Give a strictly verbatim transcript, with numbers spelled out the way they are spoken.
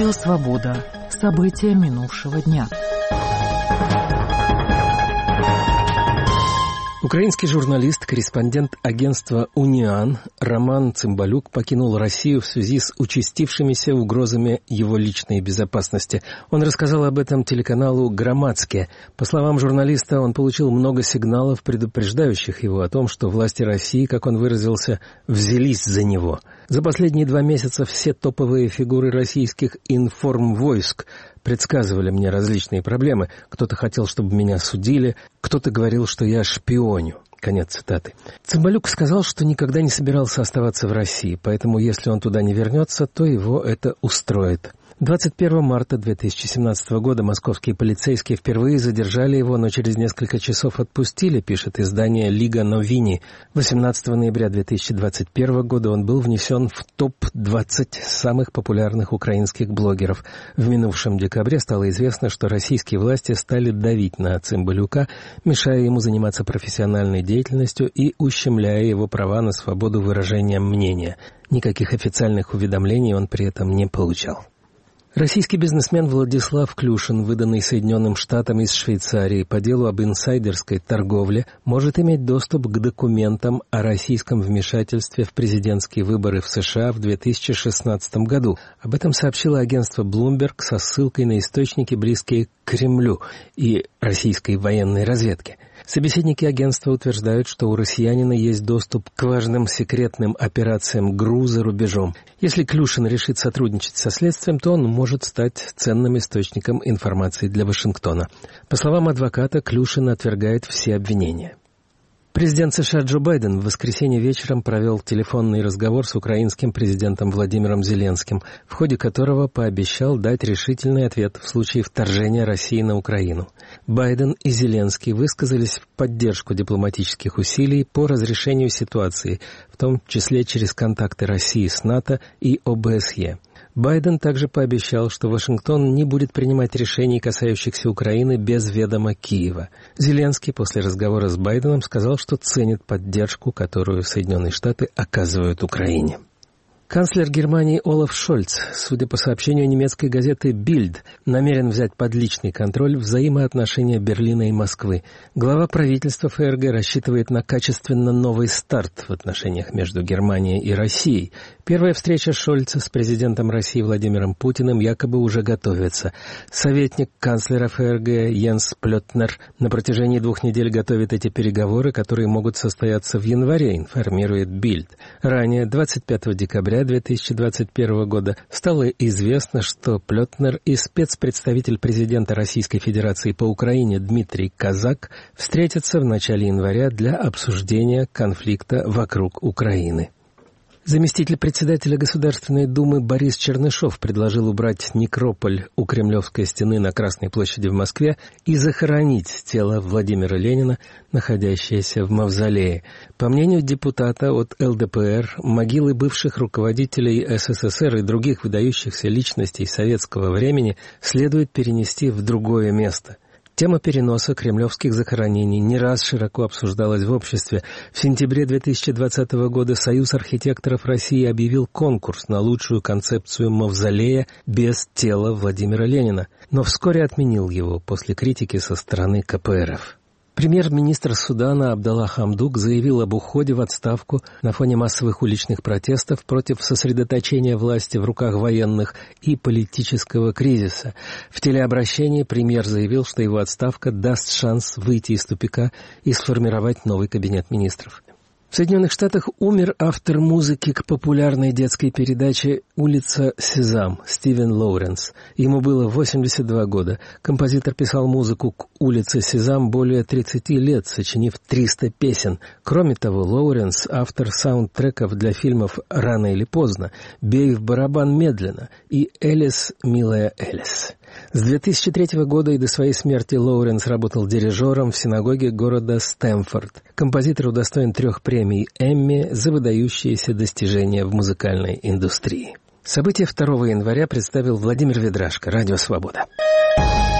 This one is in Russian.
Радио «Свобода». События минувшего дня. Украинский журналист, корреспондент агентства «Униан» Роман Цымбалюк покинул Россию в связи с участившимися угрозами его личной безопасности. Он рассказал об этом телеканалу «Громадске». По словам журналиста, он получил много сигналов, предупреждающих его о том, что власти России, как он выразился, взялись за него. За последние два месяца все топовые фигуры российских информвойск предсказывали мне различные проблемы. Кто-то хотел, чтобы меня судили, кто-то говорил, что я шпионю. Конец цитаты. Цымбалюк сказал, что никогда не собирался оставаться в России, поэтому если он туда не вернется, то его это устроит. двадцать первого марта две тысячи семнадцатого года московские полицейские впервые задержали его, но через несколько часов отпустили, пишет издание «Лига Новини». восемнадцатого ноября две тысячи двадцать первого года он был внесен в топ двадцать самых популярных украинских блогеров. В минувшем декабре стало известно, что российские власти стали давить на Цымбалюка, мешая ему заниматься профессиональной деятельностью и ущемляя его права на свободу выражения мнения. Никаких официальных уведомлений он при этом не получал. Российский бизнесмен Владислав Клюшин, выданный Соединенным Штатам из Швейцарии по делу об инсайдерской торговле, может иметь доступ к документам о российском вмешательстве в президентские выборы в США в две тысячи шестнадцатом году. Об этом сообщило агентство Bloomberg со ссылкой на источники, близкие к Кремлю и российской военной разведке. Собеседники агентства утверждают, что у россиянина есть доступ к важным секретным операциям ГРУ за рубежом. Если Клюшин решит сотрудничать со следствием, то он может стать ценным источником информации для Вашингтона. По словам адвоката, Клюшин отвергает все обвинения. Президент США Джо Байден в воскресенье вечером провел телефонный разговор с украинским президентом Владимиром Зеленским, в ходе которого пообещал дать решительный ответ в случае вторжения России на Украину. Байден и Зеленский высказались в поддержку дипломатических усилий по разрешению ситуации, в том числе через контакты России с НАТО и О Бэ Эс Е. Байден также пообещал, что Вашингтон не будет принимать решений, касающихся Украины, без ведома Киева. Зеленский после разговора с Байденом сказал, что ценит поддержку, которую Соединенные Штаты оказывают Украине. Канцлер Германии Олаф Шольц, судя по сообщению немецкой газеты «Бильд», намерен взять под личный контроль взаимоотношения Берлина и Москвы. Глава правительства Эф Эр Гэ рассчитывает на качественно новый старт в отношениях между Германией и Россией. Первая встреча Шольца с президентом России Владимиром Путиным якобы уже готовится. Советник канцлера Эф Эр Гэ Йенс Плётнер на протяжении двух недель готовит эти переговоры, которые могут состояться в январе, информирует «Бильд». Ранее, двадцать пятого декабря две тысячи двадцать первого года, стало известно, что Плётнер и спецпредставитель президента Российской Федерации по Украине Дмитрий Казак встретятся в начале января для обсуждения конфликта вокруг Украины. Заместитель председателя Государственной Думы Борис Чернышов предложил убрать некрополь у Кремлевской стены на Красной площади в Москве и захоронить тело Владимира Ленина, находящееся в мавзолее. По мнению депутата от Эл Дэ Пэ Эр, могилы бывших руководителей Эс Эс Эс Эр и других выдающихся личностей советского времени следует перенести в другое место. Тема переноса кремлевских захоронений не раз широко обсуждалась в обществе. В сентябре две тысячи двадцатого года Союз архитекторов России объявил конкурс на лучшую концепцию мавзолея без тела Владимира Ленина, но вскоре отменил его после критики со стороны Ка Пэ Эр Эф. Премьер-министр Судана Абдалла Хамдук заявил об уходе в отставку на фоне массовых уличных протестов против сосредоточения власти в руках военных и политического кризиса. В телеобращении премьер заявил, что его отставка даст шанс выйти из тупика и сформировать новый кабинет министров. В Соединенных Штатах умер автор музыки к популярной детской передаче «Улица Сезам» Стивен Лоуренс. Ему было восемьдесят два года. Композитор писал музыку к «Улице Сезам» более тридцати лет, сочинив триста песен. Кроме того, Лоуренс — автор саундтреков для фильмов «Рано или поздно», «Бей в барабан медленно» и «Элис, милая Элис». С две тысячи третьего года и до своей смерти Лоуренс работал дирижером в синагоге города Стэмфорд. Композитор удостоен трех премий Эмми за выдающиеся достижения в музыкальной индустрии. События второго января представил Владимир Ведрашко, Радио «Свобода».